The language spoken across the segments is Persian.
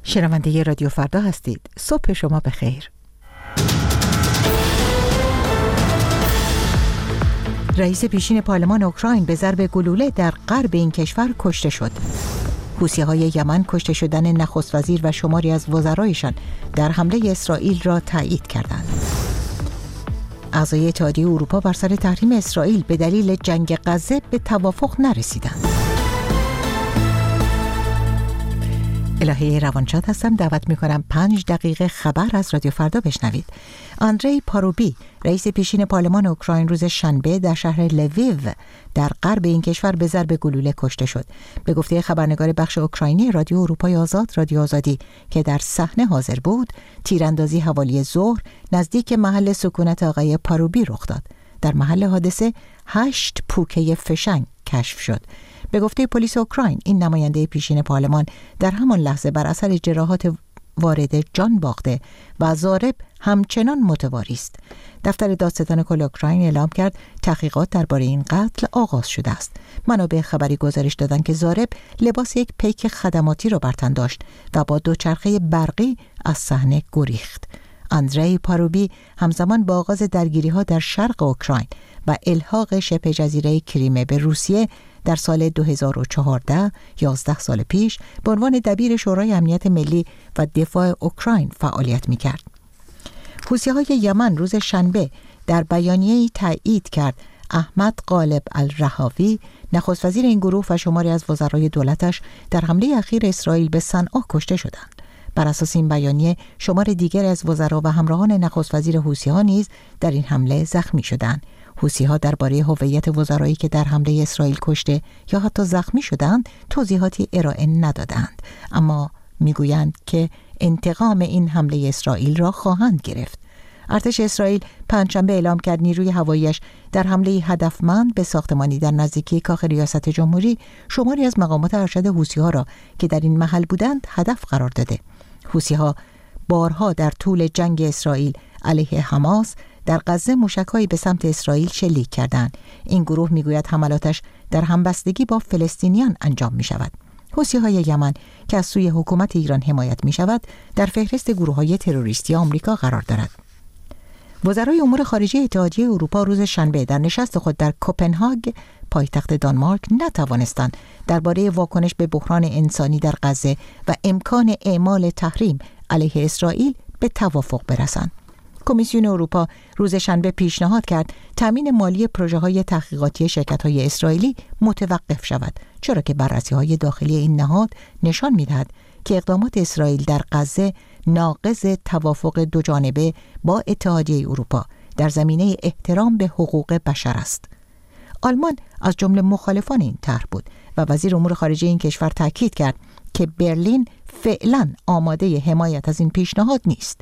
شنونده رادیو فردا هستید. صبح شما بخیر. رئیس پیشین پارلمان اوکراین به ضرب گلوله در غرب این کشور کشته شد. حوثی‌های یمن کشته شدن نخست وزیر و شماری از وزرایشان در حمله اسرائیل را تایید کردند. اعضای اتحادیه اروپا بر سر تحریم اسرائیل به دلیل جنگ غزه به توافق نرسیدند. الهه روانشاد هستم. دعوت می‌کنم 5 دقیقه خبر از رادیو فردا بشنوید. آندری پاروبی، رئیس پیشین پارلمان اوکراین، روز شنبه در شهر لویو در غرب این کشور به ضرب گلوله کشته شد. به گفته خبرنگار بخش اوکراینی رادیو اروپای آزاد، رادیو آزادی، که در صحنه حاضر بود، تیراندازی حوالی ظهر نزدیک محل سکونت آقای پاروبی رخ داد. در محل حادثه 8 پوکه فشنگ کشف شد. به گفته پلیس اوکراین، این نماینده پیشین پارلمان در همان لحظه بر اثر جراحات وارد جان باخته و ضارب همچنان متواری است. دفتر دادستان کل اوکراین اعلام کرد تحقیقات درباره این قتل آغاز شده است. منابع خبری گزارش دادند که ضارب لباس یک پیک خدماتی را بر تن داشت و با دوچرخه برقی از صحنه گریخت. آندری پاروبی همزمان با آغاز درگیری‌ها در شرق اوکراین و الحاق شبه جزیره کریمه به روسیه در سال 2014، 11 سال پیش، به عنوان دبیر شورای امنیت ملی و دفاع اوکراین فعالیت می‌کرد. حوثی‌های یمن روز شنبه در بیانیه‌ای تایید کرد احمد غالب الرهاوی، نخست وزیر این گروه، و شماری از وزرای دولتش در حمله اخیر اسرائیل به صنعا کشته شدند. بر اساس این بیانیه، شمار دیگر از وزرا و همراهان نخست وزیر حوثی‌ها نیز در این حمله زخمی شدند. حوثی‌ها درباره هویت وزرایی که در حمله اسرائیل کشته یا حتی زخمی شدند توضیحاتی ارائه ندادند، اما میگویند که انتقام این حمله اسرائیل را خواهند گرفت. ارتش اسرائیل پنجشنبه اعلام کرد نیروی هواییش در حمله هدفمند به ساختمانی در نزدیکی کاخ ریاست جمهوری شماری از مقامات ارشد حوثی‌ها را که در این محل بودند هدف قرار داده. حوثی‌ها بارها در طول جنگ اسرائیل علیه حماس در غزه موشک‌هایی به سمت اسرائیل شلیک کردند. این گروه میگوید حملاتش در همبستگی با فلسطینیان انجام می‌شود. حوثی‌های یمن که از سوی حکومت ایران حمایت می‌شود در فهرست گروه‌های تروریستی آمریکا قرار دارد. وزرای امور خارجه اتحادیه اروپا روز شنبه در نشست خود در کوپنهاگ، پایتخت دانمارک، نتوانستند درباره واکنش به بحران انسانی در غزه و امکان اعمال تحریم علیه اسرائیل به توافق برسند. کمیسیون اروپا روز شنبه پیشنهاد کرد تامین مالی پروژه‌های تحقیقاتی شرکت‌های اسرائیلی متوقف شود، چرا که بررسی‌های داخلی این نهاد نشان می‌دهد که اقدامات اسرائیل در غزه ناقض توافق دوجانبه با اتحادیه اروپا در زمینه احترام به حقوق بشر است. آلمان از جمله مخالفان این طرح بود و وزیر امور خارجه این کشور تاکید کرد که برلین فعلاً آماده حمایت از این پیشنهاد نیست.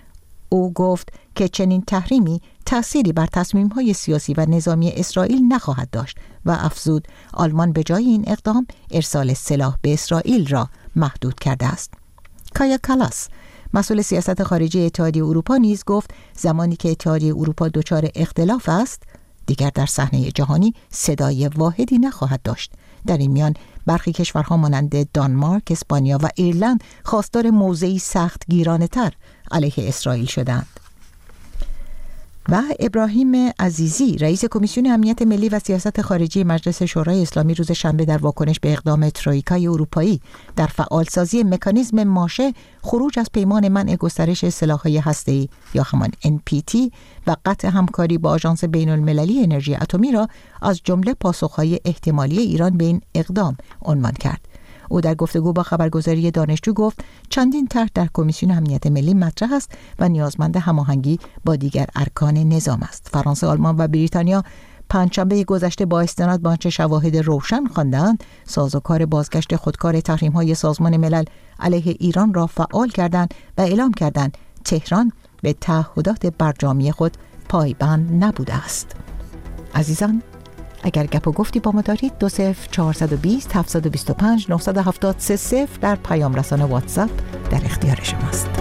او گفت که چنین تحریمی تأثیری بر تصمیم‌های سیاسی و نظامی اسرائیل نخواهد داشت و افزود آلمان به جای این اقدام ارسال سلاح به اسرائیل را محدود کرده است. کایا کالاس، مسئول سیاست خارجی اتحادیه اروپا، نیز گفت زمانی که اتحادیه اروپا دچار اختلاف است، دیگر در صحنه جهانی صدای واحدی نخواهد داشت. در این میان برخی کشورها مانند دانمارک، اسپانیا و ایرلند خواستار موضعی سخت گیرانه‌تر علیه اسرائیل شدند. و ابراهیم عزیزی، رئیس کمیسیون امنیت ملی و سیاست خارجی مجلس شورای اسلامی، روز شنبه در واکنش به اقدام ترویکای اروپایی در فعالسازی مکانیزم ماشه خروج از پیمان منع گسترش سلاح‌های هسته‌ای یا همان NPT و قطع همکاری با آژانس بین‌المللی انرژی اتمی را از جمله پاسخ‌های احتمالی ایران به این اقدام عنوان کرد. او در گفتگو با خبرگزاری دانشجو گفت چندین طرح در کمیسیون امنیت ملی مطرح است و نیازمند هماهنگی با دیگر ارکان نظام است. فرانسه، آلمان و بریتانیا پنجشنبه گذشته با استناد به آنچه شواهد روشن خواندند سازوکار بازگشت خودکار تحریم‌های سازمان ملل علیه ایران را فعال کردند و اعلام کردند تهران به تعهدات برجامی خود پایبند نبوده است. عزیزان، اگر گپ و گفتی با ما دارید 20420 725 970 30 در پیام رسانه واتساپ در اختیار شماست.